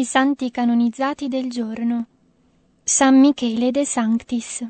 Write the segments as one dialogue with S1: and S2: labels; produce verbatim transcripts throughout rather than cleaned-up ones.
S1: santi canonizzati del giorno. San Michele de Sanctis.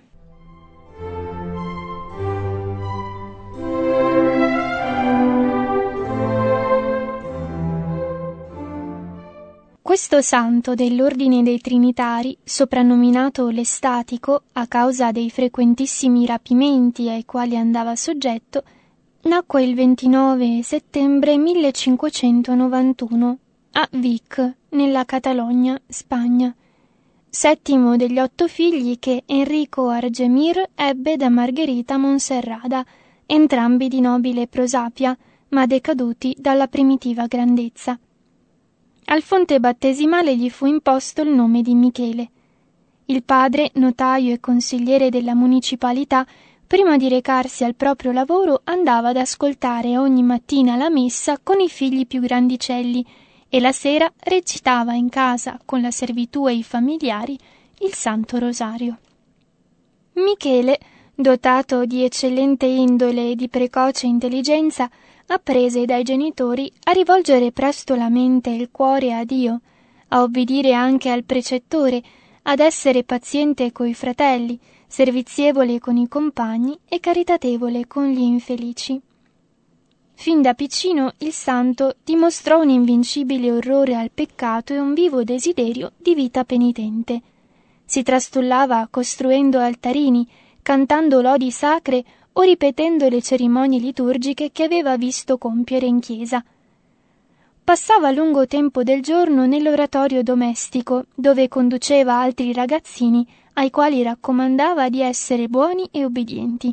S1: Questo santo dell'ordine dei Trinitari, soprannominato l'estatico a causa dei frequentissimi rapimenti ai quali andava soggetto, nacque il ventinove settembre millecinquecentonovantuno a Vic, nella Catalogna, Spagna, settimo degli otto figli che Enrico Argemir ebbe da Margherita Monserrada, entrambi di nobile prosapia, ma decaduti dalla primitiva grandezza. Al fonte battesimale gli fu imposto il nome di Michele. Il padre, notaio e consigliere della municipalità, prima di recarsi al proprio lavoro, andava ad ascoltare ogni mattina la messa con i figli più grandicelli e la sera recitava in casa, con la servitù e i familiari, il Santo Rosario. Michele, dotato di eccellente indole e di precoce intelligenza, apprese dai genitori a rivolgere presto la mente e il cuore a Dio, a obbedire anche al precettore, ad essere paziente coi fratelli, servizievole con i compagni e caritatevole con gli infelici. Fin da piccino il santo dimostrò un invincibile orrore al peccato e un vivo desiderio di vita penitente. Si trastullava costruendo altarini, cantando lodi sacre o ripetendo le cerimonie liturgiche che aveva visto compiere in chiesa. Passava lungo tempo del giorno nell'oratorio domestico, dove conduceva altri ragazzini ai quali raccomandava di essere buoni e obbedienti.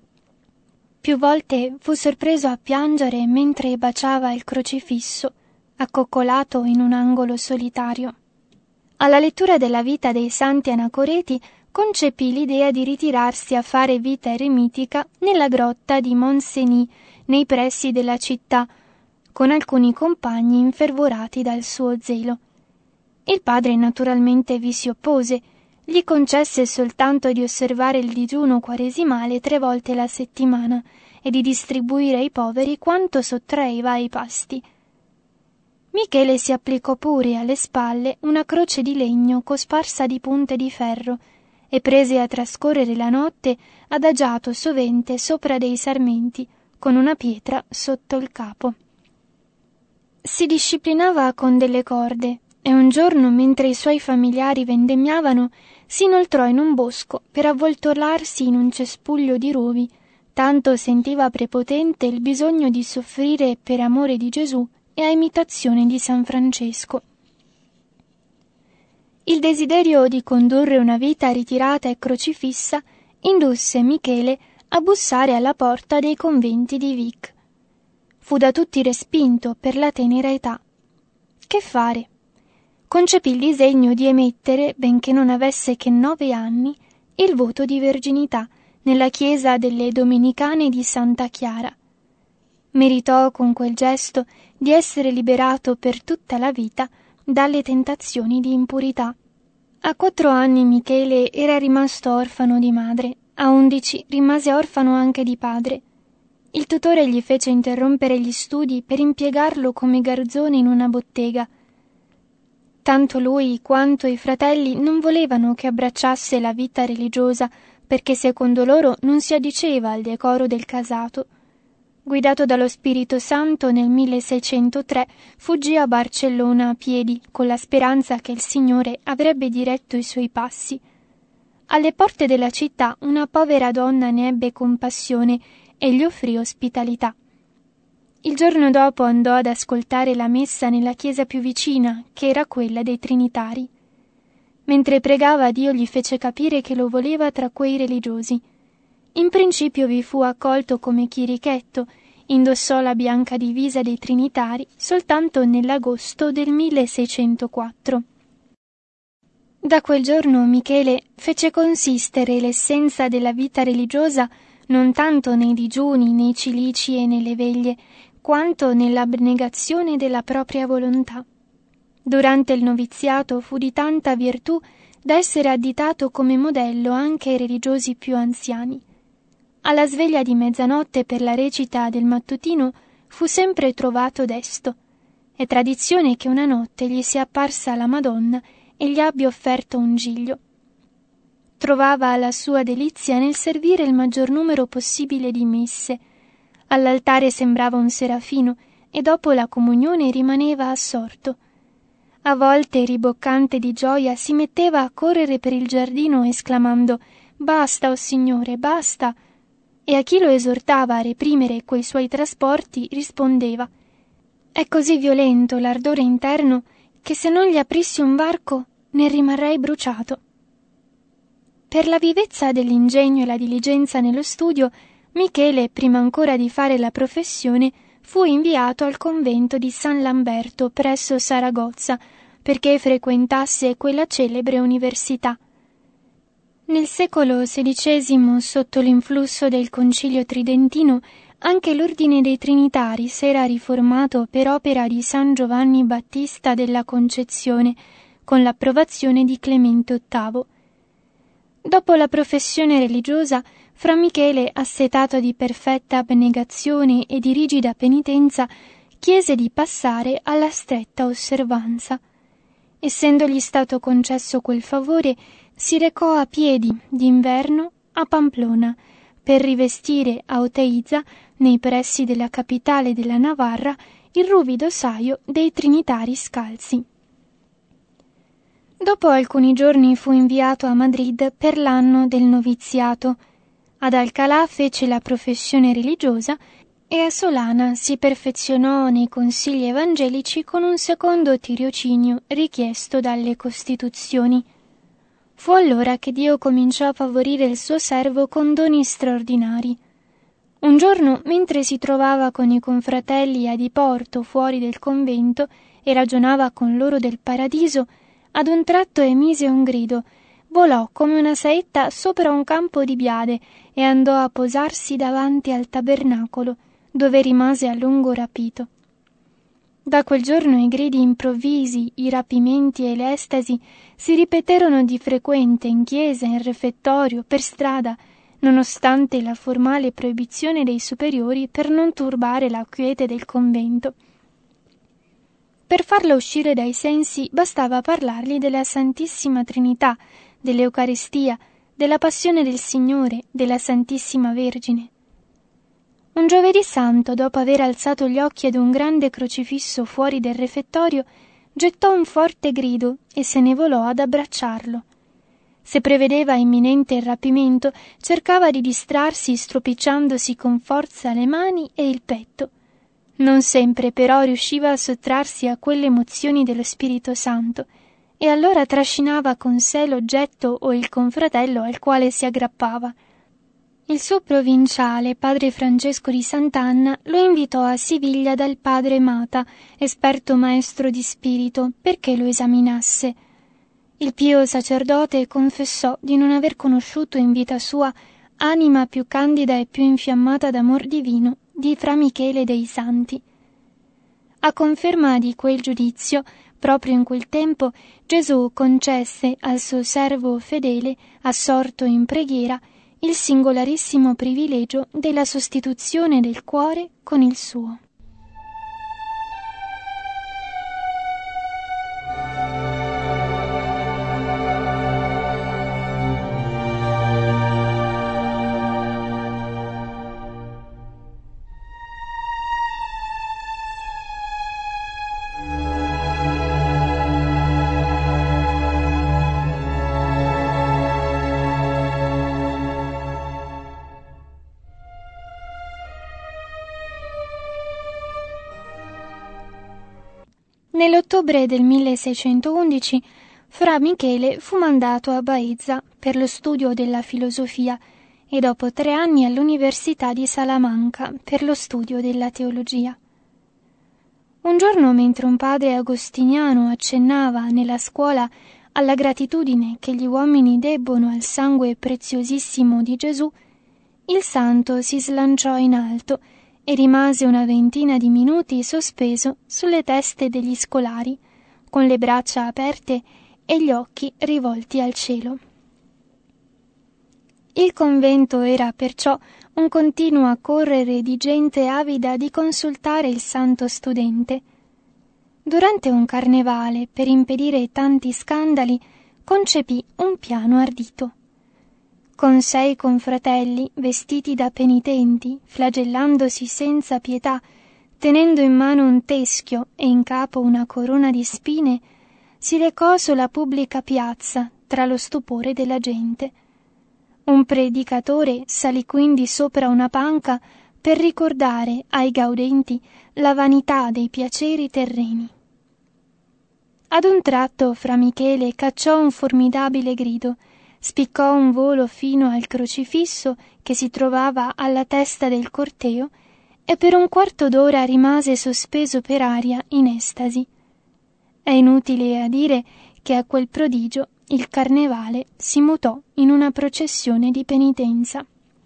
S1: Più volte fu sorpreso a piangere mentre baciava il crocifisso, accoccolato in un angolo solitario. Alla lettura della vita dei santi anacoreti concepì l'idea di ritirarsi a fare vita eremitica nella grotta di Mont-Cenis, nei pressi della città, con alcuni compagni infervorati dal suo zelo. Il padre naturalmente vi si oppose, gli concesse soltanto di osservare il digiuno quaresimale tre volte la settimana e di distribuire ai poveri quanto sottraeva ai pasti. Michele si applicò pure alle spalle una croce di legno cosparsa di punte di ferro e prese a trascorrere la notte adagiato sovente sopra dei sarmenti, con una pietra sotto il capo. Si disciplinava con delle corde e un giorno, mentre i suoi familiari vendemmiavano, si inoltrò in un bosco per avvoltolarsi in un cespuglio di rovi, tanto sentiva prepotente il bisogno di soffrire per amore di Gesù e a imitazione di San Francesco. Il desiderio di condurre una vita ritirata e crocifissa indusse Michele a bussare alla porta dei conventi di Vic. Fu da tutti respinto per la tenera età. Che fare? Concepì il disegno di emettere, benché non avesse che nove anni, il voto di verginità nella chiesa delle Domenicane di Santa Chiara. Meritò con quel gesto di essere liberato per tutta la vita dalle tentazioni di impurità. A quattro anni Michele era rimasto orfano di madre, a undici rimase orfano anche di padre. Il tutore gli fece interrompere gli studi per impiegarlo come garzone in una bottega. Tanto lui quanto i fratelli non volevano che abbracciasse la vita religiosa, perché secondo loro non si addiceva al decoro del casato. Guidato dallo Spirito Santo, nel milleseicentotre fuggì a Barcellona a piedi, con la speranza che il Signore avrebbe diretto i suoi passi. Alle porte della città una povera donna ne ebbe compassione e gli offrì ospitalità. Il giorno dopo andò ad ascoltare la messa nella chiesa più vicina, che era quella dei Trinitari. Mentre pregava, Dio gli fece capire che lo voleva tra quei religiosi. In principio vi fu accolto come chierichetto, indossò la bianca divisa dei Trinitari soltanto nell'agosto del milleseicentoquattro. Da quel giorno Michele fece consistere l'essenza della vita religiosa non tanto nei digiuni, nei cilici e nelle veglie, quanto nell'abnegazione della propria volontà. Durante il noviziato fu di tanta virtù da essere additato come modello anche ai religiosi più anziani. Alla sveglia di mezzanotte per la recita del mattutino fu sempre trovato desto, È tradizione che una notte gli sia apparsa la Madonna e gli abbia offerto un giglio. Trovava la sua delizia nel servire il maggior numero possibile di messe. All'altare sembrava un serafino e dopo la comunione rimaneva assorto. A volte, riboccante di gioia, si metteva a correre per il giardino esclamando «Basta, o Signore, basta!» e a chi lo esortava a reprimere quei suoi trasporti rispondeva «È così violento l'ardore interno che se non gli aprissi un varco ne rimarrei bruciato». Per la vivezza dell'ingegno e la diligenza nello studio, Michele, prima ancora di fare la professione, fu inviato al convento di San Lamberto presso Saragozza perché frequentasse quella celebre università. Nel secolo sedicesimo, sotto l'influsso del Concilio Tridentino, anche l'Ordine dei Trinitari s'era riformato per opera di San Giovanni Battista della Concezione, con l'approvazione di Clemente ottavo. Dopo la professione religiosa, Fra Michele, assetato di perfetta abnegazione e di rigida penitenza, chiese di passare alla stretta osservanza. Essendogli stato concesso quel favore, si recò a piedi, d'inverno, a Pamplona, per rivestire a Oteiza, nei pressi della capitale della Navarra, il ruvido saio dei Trinitari scalzi. Dopo alcuni giorni fu inviato a Madrid per l'anno del noviziato. Ad Alcalá fece la professione religiosa e a Solana si perfezionò nei consigli evangelici con un secondo tirocínio richiesto dalle Costituzioni. Fu allora che Dio cominciò a favorire il suo servo con doni straordinari. Un giorno, mentre si trovava con i confratelli a diporto fuori del convento e ragionava con loro del paradiso, ad un tratto emise un grido, volò come una saetta sopra un campo di biade e andò a posarsi davanti al tabernacolo, dove rimase a lungo rapito. Da quel giorno i gridi improvvisi, i rapimenti e le estasi si ripeterono di frequente in chiesa, in refettorio, per strada, nonostante la formale proibizione dei superiori per non turbare la quiete del convento. Per farlo uscire dai sensi bastava parlargli della Santissima Trinità, dell'Eucaristia, della Passione del Signore, della Santissima Vergine. Un giovedì santo, dopo aver alzato gli occhi ad un grande crocifisso fuori del refettorio, gettò un forte grido e se ne volò ad abbracciarlo. Se prevedeva imminente il rapimento, cercava di distrarsi stropicciandosi con forza le mani e il petto. Non sempre però riusciva a sottrarsi a quelle emozioni dello Spirito Santo, e allora trascinava con sé l'oggetto o il confratello al quale si aggrappava. Il suo provinciale, padre Francesco di Sant'Anna, lo invitò a Siviglia dal padre Mata, esperto maestro di spirito, perché lo esaminasse. Il pio sacerdote confessò di non aver conosciuto in vita sua anima più candida e più infiammata d'amor divino di Fra Michele dei Santi. A conferma di quel giudizio, proprio in quel tempo, Gesù concesse al suo servo fedele, assorto in preghiera, il singolarissimo privilegio della sostituzione del cuore con il suo. Nell'ottobre del milleseicentoundici, Fra Michele fu mandato a Baeza per lo studio della filosofia e dopo tre anni all'Università di Salamanca per lo studio della teologia. Un giorno, mentre un padre agostiniano accennava nella scuola alla gratitudine che gli uomini debbono al sangue preziosissimo di Gesù, il santo si slanciò in alto e rimase una ventina di minuti sospeso sulle teste degli scolari, con le braccia aperte e gli occhi rivolti al cielo. Il convento era perciò un continuo accorrere di gente avida di consultare il santo studente. durante un carnevale, per impedire tanti scandali, concepì un piano ardito. Con sei confratelli, vestiti da penitenti, flagellandosi senza pietà, tenendo in mano un teschio e in capo una corona di spine, si recò sulla pubblica piazza tra lo stupore della gente. Un predicatore salì quindi sopra una panca per ricordare ai gaudenti la vanità dei piaceri terreni. Ad un tratto Fra Michele cacciò un formidabile grido, spiccò un volo fino al crocifisso che si trovava alla testa del corteo e per un quarto d'ora rimase sospeso per aria in estasi. È inutile a dire che a quel prodigio il carnevale si mutò in una processione di penitenza.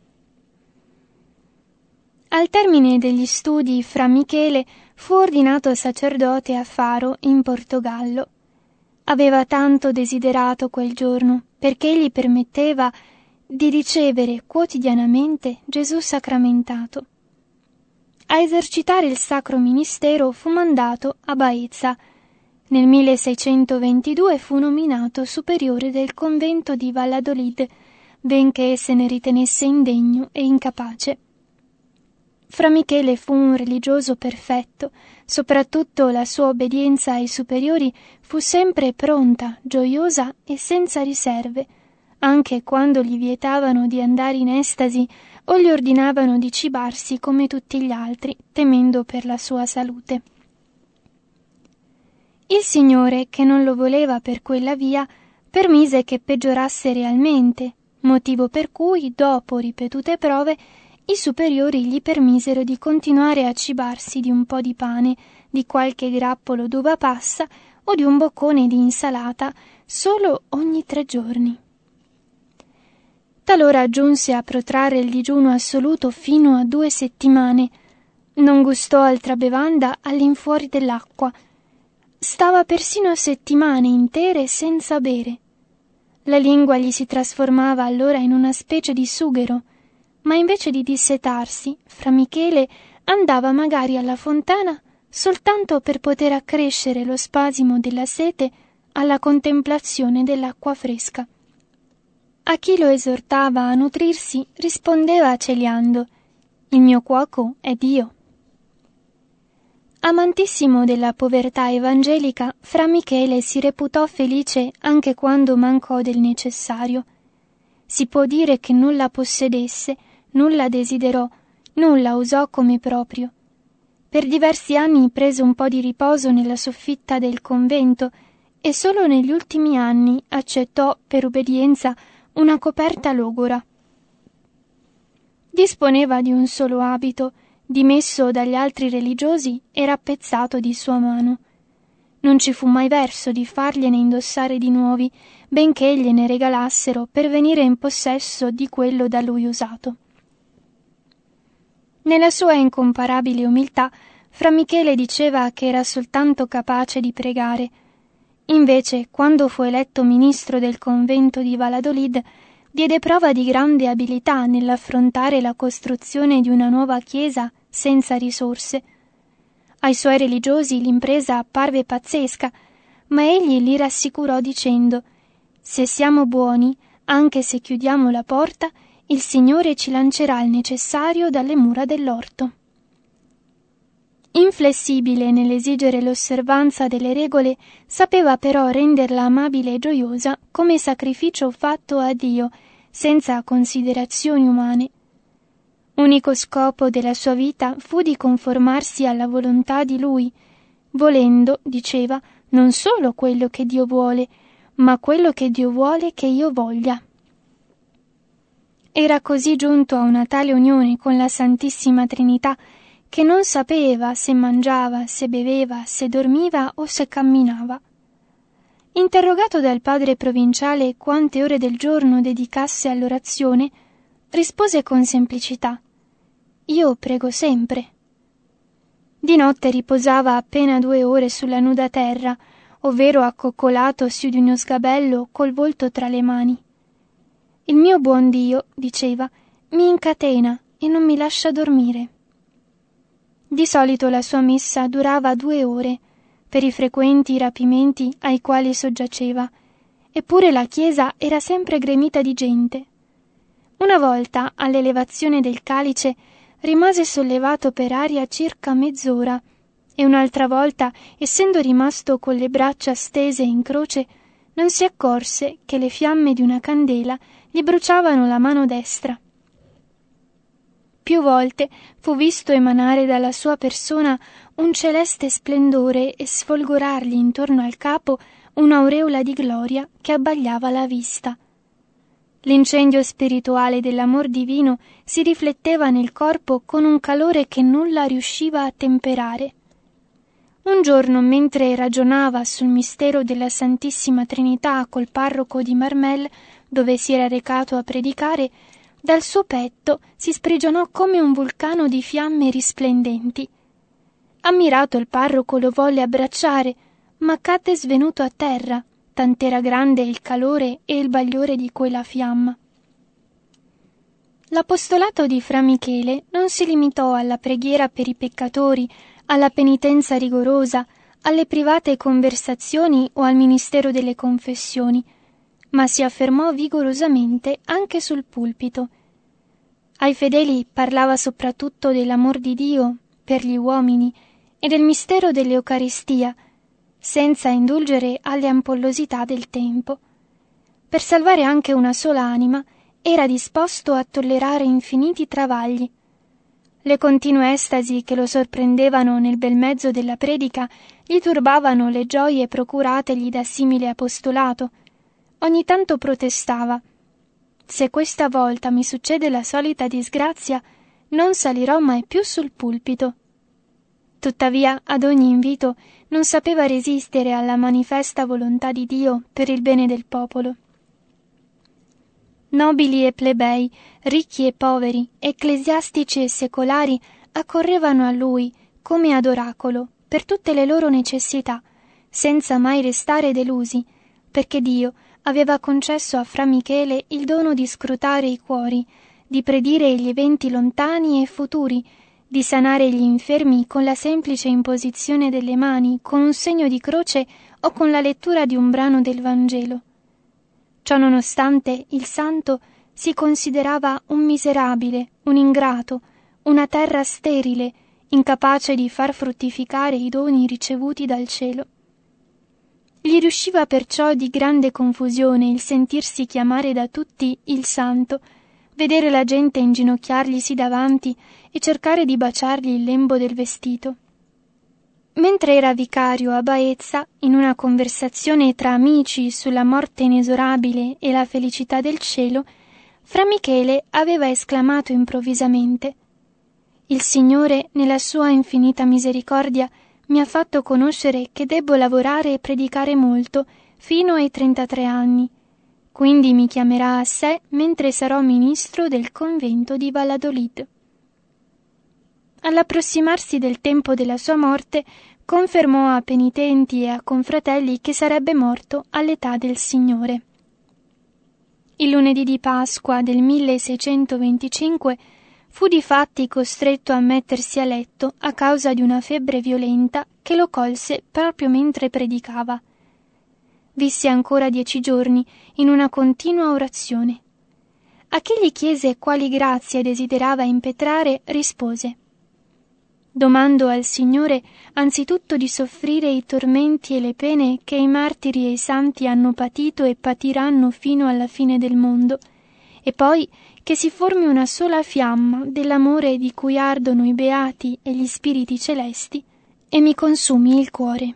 S1: Al termine degli studi Fra Michele fu ordinato sacerdote a Faro in Portogallo. Aveva tanto desiderato quel giorno perché gli permetteva di ricevere quotidianamente Gesù sacramentato. A esercitare il sacro ministero fu mandato a Baeza. Nel milleseicentoventidue fu nominato superiore del convento di Valladolid, benché se ne ritenesse indegno e incapace. Fra Michele fu un religioso perfetto, soprattutto la sua obbedienza ai superiori fu sempre pronta, gioiosa e senza riserve, anche quando gli vietavano di andare in estasi o gli ordinavano di cibarsi come tutti gli altri, temendo per la sua salute. Il Signore, che non lo voleva per quella via, permise che peggiorasse realmente, motivo per cui, dopo ripetute prove, i superiori gli permisero di continuare a cibarsi di un po' di pane, di qualche grappolo d'uva passa o di un boccone di insalata solo ogni tre giorni. Talora giunse a protrarre il digiuno assoluto fino a due settimane. Non gustò altra bevanda all'infuori dell'acqua. Stava persino settimane intere senza bere. La lingua gli si trasformava allora in una specie di sughero, ma invece di dissetarsi, Fra Michele andava magari alla fontana soltanto per poter accrescere lo spasimo della sete alla contemplazione dell'acqua fresca. A chi lo esortava a nutrirsi rispondeva celiando: «Il mio cuoco è Dio». Amantissimo della povertà evangelica, Fra Michele si reputò felice anche quando mancò del necessario. Si può dire che nulla possedesse, nulla desiderò, nulla usò come proprio. Per diversi anni prese un po' di riposo nella soffitta del convento e solo negli ultimi anni accettò per obbedienza una coperta logora. Disponeva di un solo abito, dimesso dagli altri religiosi e rappezzato di sua mano. Non ci fu mai verso di fargliene indossare di nuovi, benché gliene regalassero per venire in possesso di quello da lui usato. Nella sua incomparabile umiltà, Fra Michele diceva che era soltanto capace di pregare. Invece, quando fu eletto ministro del convento di Valladolid, diede prova di grande abilità nell'affrontare la costruzione di una nuova chiesa senza risorse. Ai suoi religiosi l'impresa apparve pazzesca, ma egli li rassicurò dicendo: «Se siamo buoni, anche se chiudiamo la porta, il Signore ci lancerà il necessario dalle mura dell'orto». Inflessibile nell'esigere l'osservanza delle regole, sapeva però renderla amabile e gioiosa come sacrificio fatto a Dio, senza considerazioni umane. Unico scopo della sua vita fu di conformarsi alla volontà di Lui, volendo, diceva, non solo quello che Dio vuole, ma quello che Dio vuole che io voglia. Era così giunto a una tale unione con la Santissima Trinità che non sapeva se mangiava, se beveva, se dormiva o se camminava. Interrogato dal padre provinciale quante ore del giorno dedicasse all'orazione, rispose con semplicità: «Io prego sempre». Di notte riposava appena due ore sulla nuda terra, ovvero accoccolato su di uno sgabello col volto tra le mani. «Il mio buon Dio», diceva, «mi incatena e non mi lascia dormire». Di solito la sua messa durava due ore, per i frequenti rapimenti ai quali soggiaceva, eppure la chiesa era sempre gremita di gente. Una volta, all'elevazione del calice, rimase sollevato per aria circa mezz'ora, e un'altra volta, essendo rimasto con le braccia stese in croce, non si accorse che le fiamme di una candela gli bruciavano la mano destra. Più volte fu visto emanare dalla sua persona un celeste splendore e sfolgorargli intorno al capo un'aureola di gloria che abbagliava la vista. L'incendio spirituale dell'amor divino si rifletteva nel corpo con un calore che nulla riusciva a temperare. Un giorno, mentre ragionava sul mistero della Santissima Trinità col parroco di Marmel, dove si era recato a predicare, dal suo petto si sprigionò come un vulcano di fiamme risplendenti. Ammirato, il parroco lo volle abbracciare, ma cadde svenuto a terra, tant'era grande il calore e il bagliore di quella fiamma. L'apostolato di Fra Michele non si limitò alla preghiera per i peccatori, alla penitenza rigorosa, alle private conversazioni o al ministero delle confessioni, ma si affermò vigorosamente anche sul pulpito. Ai fedeli parlava soprattutto dell'amor di Dio per gli uomini e del mistero dell'Eucaristia, senza indulgere alle ampollosità del tempo. Per salvare anche una sola anima, era disposto a tollerare infiniti travagli. Le continue estasi che lo sorprendevano nel bel mezzo della predica gli turbavano le gioie procurategli da simile apostolato. Ogni tanto protestava: «Se questa volta mi succede la solita disgrazia, non salirò mai più sul pulpito». Tuttavia, ad ogni invito, non sapeva resistere alla manifesta volontà di Dio per il bene del popolo. Nobili e plebei, ricchi e poveri, ecclesiastici e secolari accorrevano a lui come ad oracolo per tutte le loro necessità, senza mai restare delusi, perché Dio aveva concesso a Fra Michele il dono di scrutare i cuori, di predire gli eventi lontani e futuri, di sanare gli infermi con la semplice imposizione delle mani, con un segno di croce o con la lettura di un brano del Vangelo. Ciò nonostante, il santo si considerava un miserabile, un ingrato, una terra sterile, incapace di far fruttificare i doni ricevuti dal cielo. Gli riusciva perciò di grande confusione il sentirsi chiamare da tutti il santo, vedere la gente inginocchiarglisi davanti e cercare di baciargli il lembo del vestito. Mentre era vicario a Baezza, in una conversazione tra amici sulla morte inesorabile e la felicità del cielo, Fra Michele aveva esclamato improvvisamente: «Il Signore, nella sua infinita misericordia, mi ha fatto conoscere che debbo lavorare e predicare molto fino ai trentatré anni. Quindi mi chiamerà a sé mentre sarò ministro del convento di Valladolid». All'approssimarsi del tempo della sua morte, confermò a penitenti e a confratelli che sarebbe morto all'età del Signore. Il lunedì di Pasqua del milleseicentoventicinque fu difatti costretto a mettersi a letto a causa di una febbre violenta che lo colse proprio mentre predicava. Visse ancora dieci giorni in una continua orazione. A chi gli chiese quali grazie desiderava impetrare, rispose: «Domando al Signore anzitutto di soffrire i tormenti e le pene che i martiri e i santi hanno patito e patiranno fino alla fine del mondo, e poi che si formi una sola fiamma dell'amore di cui ardono i beati e gli spiriti celesti e mi consumi il cuore».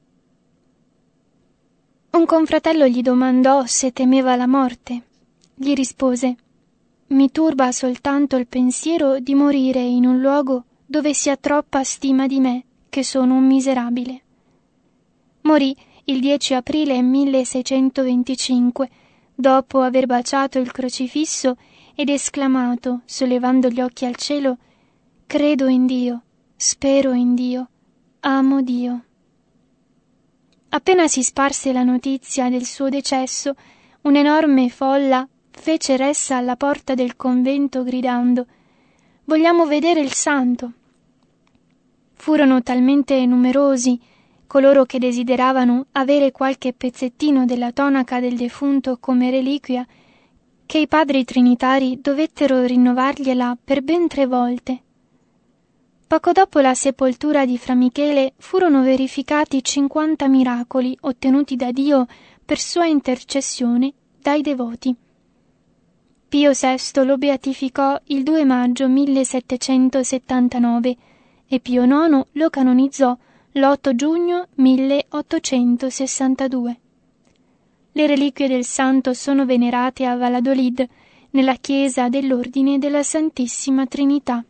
S1: Un confratello gli domandò se temeva la morte. Gli rispose: «Mi turba soltanto il pensiero di morire in un luogo dove si ha troppa stima di me, che sono un miserabile». Morì il dieci aprile milleseicentoventicinque, dopo aver baciato il crocifisso ed esclamato, sollevando gli occhi al cielo: «Credo in Dio, spero in Dio, amo Dio». Appena si sparse la notizia del suo decesso, un'enorme folla fece ressa alla porta del convento gridando: «Vogliamo vedere il santo!» Furono talmente numerosi, coloro che desideravano avere qualche pezzettino della tonaca del defunto come reliquia, che i padri trinitari dovettero rinnovargliela per ben tre volte. Poco dopo la sepoltura di Fra Michele furono verificati cinquanta miracoli ottenuti da Dio per sua intercessione dai devoti. Pio sesto lo beatificò il due maggio millesettecentosettantanove e Pio nono lo canonizzò l'otto giugno milleottocentosessantadue. Le reliquie del santo sono venerate a Valladolid, nella chiesa dell'Ordine della Santissima Trinità.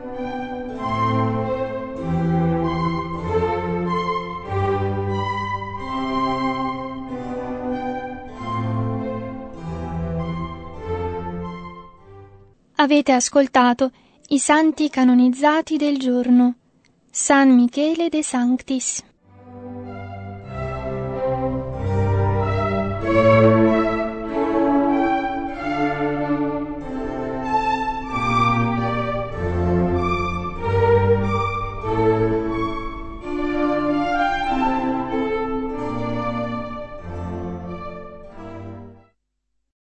S1: Avete ascoltato i santi canonizzati del giorno. San Michele de Sanctis.